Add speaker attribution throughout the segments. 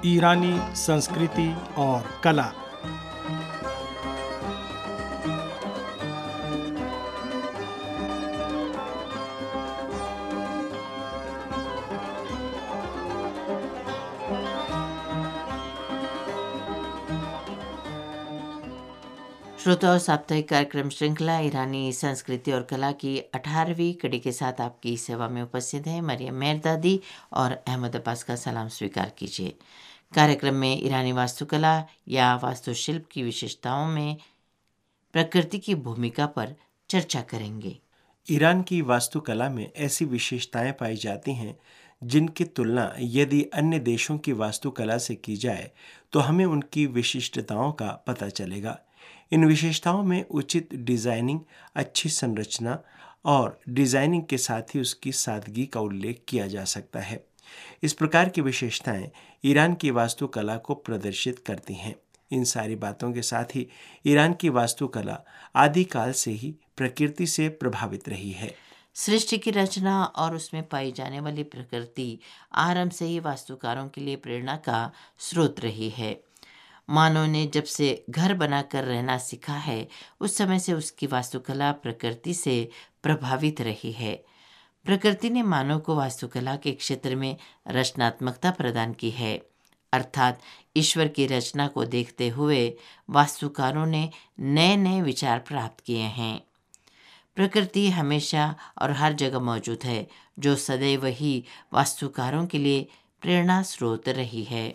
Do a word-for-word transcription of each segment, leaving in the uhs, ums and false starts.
Speaker 1: ईरानी संस्कृति और कला।
Speaker 2: श्रोता और साप्ताहिक कार्यक्रम श्रृंखला ईरानी संस्कृति और कला की अठारहवीं कड़ी के साथ आपकी सेवा में उपस्थित हैं मरियम मेहरदादी और अहमद अब्बास का सलाम स्वीकार कीजिए। कार्यक्रम में ईरानी वास्तुकला या वास्तुशिल्प की विशेषताओं में प्रकृति की भूमिका पर चर्चा करेंगे।
Speaker 3: ईरान की वास्तुकला में ऐसी विशेषताएं पाई जाती हैं जिनकी तुलना यदि अन्य देशों की वास्तुकला से की जाए तो हमें उनकी विशिष्टताओं का पता चलेगा। इन विशेषताओं में उचित डिजाइनिंग, अच्छी संरचना और डिजाइनिंग के साथ ही उसकी सादगी का उल्लेख किया जा सकता है। इस प्रकार की विशेषताएं ईरान की वास्तुकला को प्रदर्शित करती हैं। इन सारी बातों के साथ ही ईरान की वास्तुकला आदिकाल से ही प्रकृति से प्रभावित रही है।
Speaker 2: सृष्टि की रचना और उसमें पाई जाने वाली प्रकृति आरंभ से ही वास्तुकारों के लिए प्रेरणा का स्रोत रही है। मानव ने जब से घर बनाकर रहना सीखा है उस समय से उसकी वास्तुकला प्रकृति से प्रभावित रही है। प्रकृति ने मानव को वास्तुकला के क्षेत्र में रचनात्मकता प्रदान की है, अर्थात ईश्वर की रचना को देखते हुए वास्तुकारों ने नए नए विचार प्राप्त किए हैं। प्रकृति हमेशा और हर जगह मौजूद है, जो सदैव ही वास्तुकारों के लिए प्रेरणा स्रोत रही है।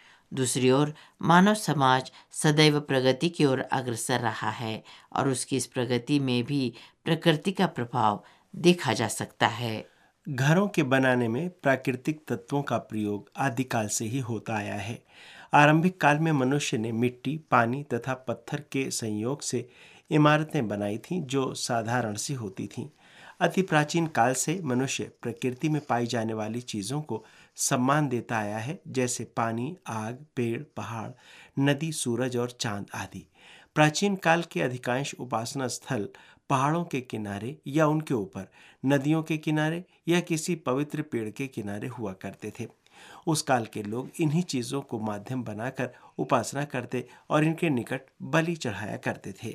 Speaker 2: दूसरी ओर मानव समाज सदैव प्रगति की ओर अग्रसर रहा है और उसकी इस प्रगति में भी प्रकृति का प्रभाव देखा जा सकता है।
Speaker 3: घरों के बनाने में प्राकृतिक तत्वों का प्रयोग आदिकाल से ही होता आया है। आरंभिक काल में मनुष्य ने मिट्टी, पानी तथा पत्थर के संयोग से इमारतें बनाई थीं जो साधारण सी होती थीं। अति प्राचीन काल से मनुष्य प्रकृति में पाई जाने वाली चीज़ों को सम्मान देता आया है, जैसे पानी, आग, पेड़, पहाड़, नदी, सूरज और चांद आदि। प्राचीन काल के अधिकांश उपासना स्थल पहाड़ों के किनारे या उनके ऊपर, नदियों के किनारे या किसी पवित्र पेड़ के किनारे हुआ करते थे। उस काल के लोग इन्हीं चीज़ों को माध्यम बनाकर उपासना करते और इनके निकट बलि चढ़ाया करते थे।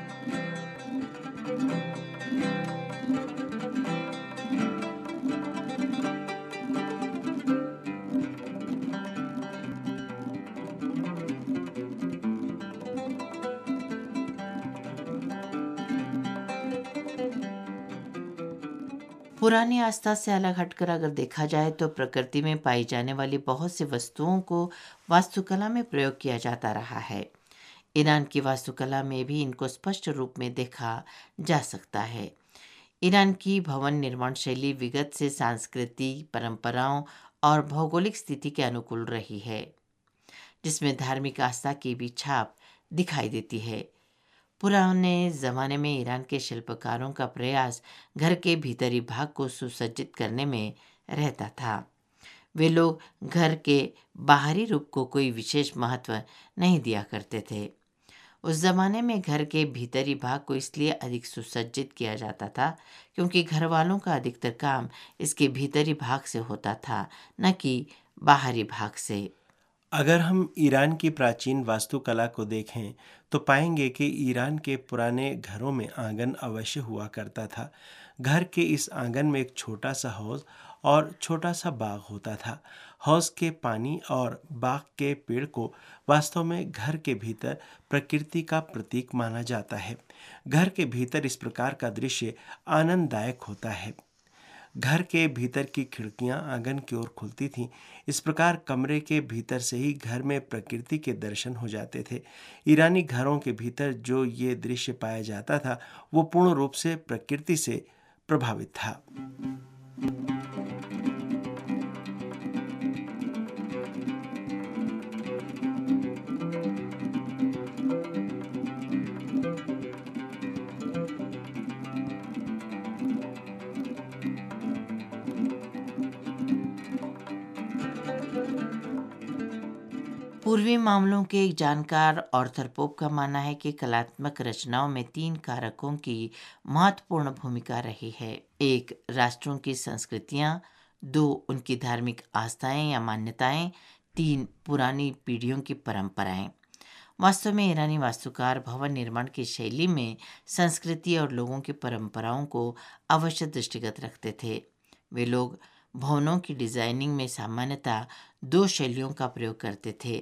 Speaker 2: पुरानी आस्था से अलग हटकर अगर देखा जाए तो प्रकृति में पाई जाने वाली बहुत सी वस्तुओं को वास्तुकला में प्रयोग किया जाता रहा है। ईरान की वास्तुकला में भी इनको स्पष्ट रूप में देखा जा सकता है। ईरान की भवन निर्माण शैली विगत से सांस्कृतिक परंपराओं और भौगोलिक स्थिति के अनुकूल रही है, जिसमें धार्मिक आस्था की भी छाप दिखाई देती है। पुराने ज़माने में ईरान के शिल्पकारों का प्रयास घर के भीतरी भाग को सुसज्जित करने में रहता था। वे लोग घर के बाहरी रूप को कोई विशेष महत्व नहीं दिया करते थे। उस ज़माने में घर के भीतरी भाग को इसलिए अधिक सुसज्जित किया जाता था क्योंकि घर वालों का अधिकतर काम इसके भीतरी भाग से होता था, न कि बाहरी भाग से।
Speaker 3: अगर हम ईरान की प्राचीन वास्तुकला को देखें तो पाएंगे कि ईरान के पुराने घरों में आंगन अवश्य हुआ करता था। घर के इस आंगन में एक छोटा सा हौज और छोटा सा बाग होता था। हौज के पानी और बाग के पेड़ को वास्तव में घर के भीतर प्रकृति का प्रतीक माना जाता है। घर के भीतर इस प्रकार का दृश्य आनंददायक होता है। घर के भीतर की खिड़कियां आंगन की ओर खुलती थीं। इस प्रकार कमरे के भीतर से ही घर में प्रकृति के दर्शन हो जाते थे। ईरानी घरों के भीतर जो ये दृश्य पाया जाता था वो पूर्ण रूप से प्रकृति से प्रभावित था।
Speaker 2: पूर्वी मामलों के एक जानकार ऑर्थर पोप का मानना है कि कलात्मक रचनाओं में तीन कारकों की महत्वपूर्ण भूमिका रही है। एक, राष्ट्रों की संस्कृतियाँ। दो, उनकी धार्मिक आस्थाएं या मान्यताएं। तीन पुरानी पीढ़ियों की परंपराएं। वास्तव में ईरानी वास्तुकार भवन निर्माण की शैली में संस्कृति और लोगों की परंपराओं को अवश्य दृष्टिगत रखते थे। वे लोग भवनों की डिजाइनिंग में सामान्यतः दो शैलियों का प्रयोग करते थे,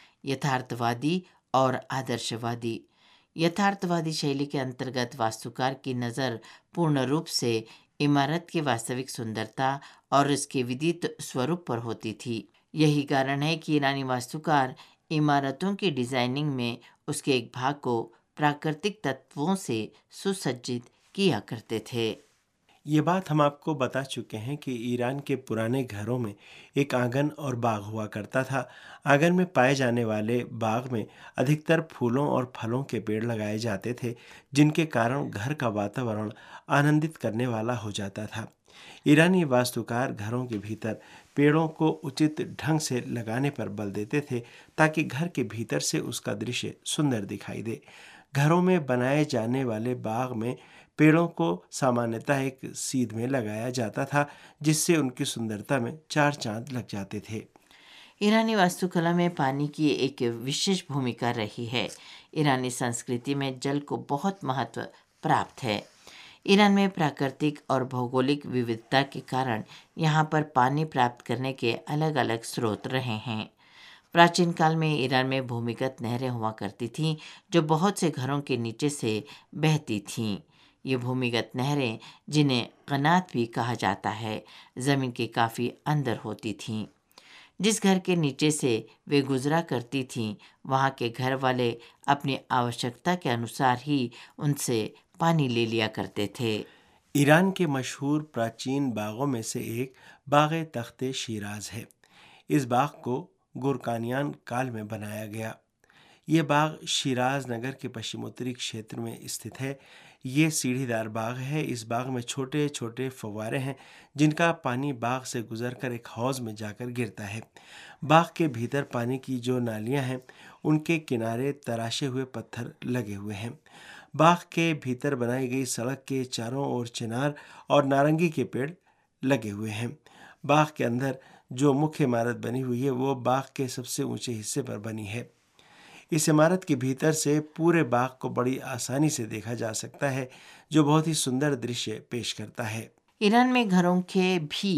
Speaker 2: यथार्थवादी और आदर्शवादी। यथार्थवादी शैली के अंतर्गत वास्तुकार की नज़र पूर्ण रूप से इमारत की वास्तविक सुंदरता और इसके विदित स्वरूप पर होती थी। यही कारण है कि ईरानी वास्तुकार इमारतों की डिजाइनिंग में उसके एक भाग को प्राकृतिक तत्वों से सुसज्जित किया करते थे।
Speaker 3: ये बात हम आपको बता चुके हैं कि ईरान के पुराने घरों में एक आंगन और बाग हुआ करता था। आंगन में पाए जाने वाले बाग में अधिकतर फूलों और फलों के पेड़ लगाए जाते थे, जिनके कारण घर का वातावरण आनंदित करने वाला हो जाता था। ईरानी वास्तुकार घरों के भीतर पेड़ों को उचित ढंग से लगाने पर बल देते थे, ताकि घर के भीतर से उसका दृश्य सुंदर दिखाई दे। घरों में बनाए जाने वाले बाग में पेड़ों को सामान्यतः एक सीध में लगाया जाता था, जिससे उनकी सुंदरता में चार चांद लग जाते थे।
Speaker 2: ईरानी वास्तुकला में पानी की एक विशेष भूमिका रही है। ईरानी संस्कृति में जल को बहुत महत्व प्राप्त है। ईरान में प्राकृतिक और भौगोलिक विविधता के कारण यहाँ पर पानी प्राप्त करने के अलग अलग स्रोत रहे हैं। प्राचीन काल में ईरान में भूमिगत नहरें हुआ करती थीं, जो बहुत से घरों के नीचे से बहती थीं। ये भूमिगत नहरें, जिन्हें कनात भी कहा जाता है, ज़मीन के काफ़ी अंदर होती थीं। जिस घर के नीचे से वे गुजरा करती थीं, वहाँ के घर वाले अपनी आवश्यकता के अनुसार ही उनसे पानी ले लिया करते थे।
Speaker 3: ईरान के मशहूर प्राचीन बागों में से एक बाग तख्ते शिराज है। इस बाग को गुरकानियान काल में बनाया गया। ये बाग शिराज नगर के पश्चिमोत्तरी क्षेत्र में स्थित है। ये सीढ़ीदार बाग है। इस बाग में छोटे छोटे फव्वारे हैं, जिनका पानी बाग से गुजरकर एक हौज में जाकर गिरता है। बाग के भीतर पानी की जो नालियां हैं, उनके किनारे तराशे हुए पत्थर लगे हुए हैं। बाग के भीतर बनाई गई सड़क के चारों ओर चिनार और नारंगी के पेड़ लगे हुए हैं। बाग के अंदर जो मुख्य इमारत बनी हुई है, वो बाग के सबसे ऊंचे हिस्से पर बनी है। इस इमारत के भीतर से पूरे बाग को बड़ी आसानी से देखा जा सकता है, जो बहुत ही सुंदर दृश्य पेश करता है।
Speaker 2: ईरान में घरों के भी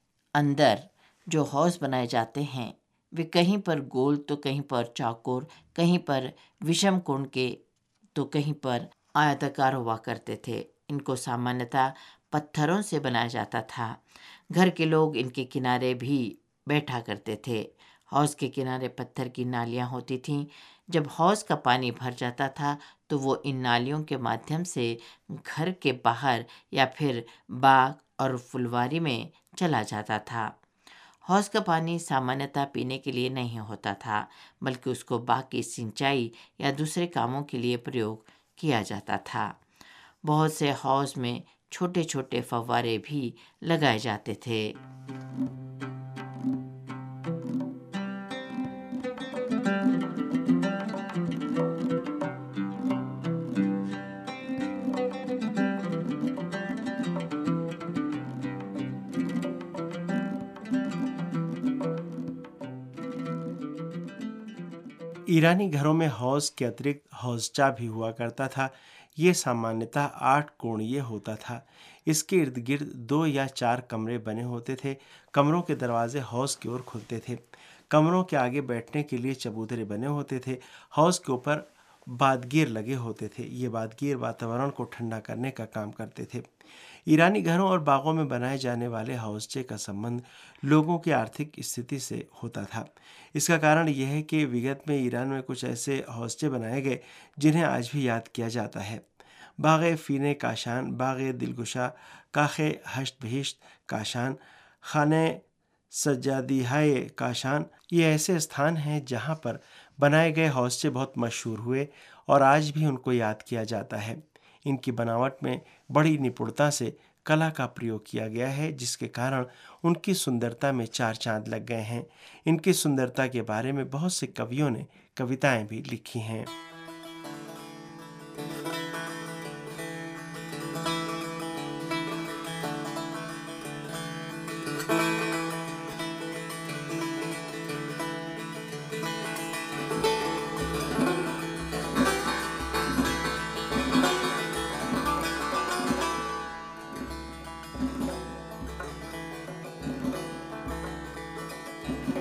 Speaker 2: अंदर जो हौज बनाए जाते हैं, वे कहीं पर गोल तो कहीं पर चौकोर, कहीं पर विषम कोण के तो कहीं पर आयताकार हुआ करते थे। इनको सामान्यतः पत्थरों से बनाया जाता था। घर के लोग इनके किनारे भी बैठा करते थे। हौज के किनारे पत्थर की नालियां होती थीं। जब हौज का पानी भर जाता था, तो वो इन नालियों के माध्यम से घर के बाहर या फिर बाग और फुलवारी में चला जाता था। हौज का पानी सामान्यतः पीने के लिए नहीं होता था, बल्कि उसको बाग की सिंचाई या दूसरे कामों के लिए प्रयोग किया जाता था। बहुत से हौज में छोटे छोटे फव्वारे भी लगाए जाते थे।
Speaker 3: ईरानी घरों में हौज के अतिरिक्त हौजचा भी हुआ करता था। ये सामान्यतः आठ कोणीय होता था। इसके इर्द गिर्द दो या चार कमरे बने होते थे। कमरों के दरवाजे हौज की ओर खुलते थे। कमरों के आगे बैठने के लिए चबूतरे बने होते थे। हौज के ऊपर बादगीर लगे होते थे। ये बादगीर वातावरण को ठंडा करने का काम करते थे। ईरानी घरों और बागों में बनाए जाने वाले हौजचे का संबंध लोगों की आर्थिक स्थिति से होता था। इसका कारण यह है कि विगत में ईरान में कुछ ऐसे हौजचे बनाए गए, जिन्हें आज भी याद किया जाता है। बाग फ़ीने काशान, बाग दिलगुशा, काखे हश्त बहिश्त काशान, खाने सज्जादिहाए काशान, ये ऐसे स्थान हैं जहाँ पर बनाए गए हौजचे बहुत मशहूर हुए और आज भी उनको याद किया जाता है। इनकी बनावट में बड़ी निपुणता से कला का प्रयोग किया गया है, जिसके कारण उनकी सुंदरता में चार चांद लग गए हैं। इनकी सुंदरता के बारे में बहुत से कवियों ने कविताएं भी लिखी हैं। है।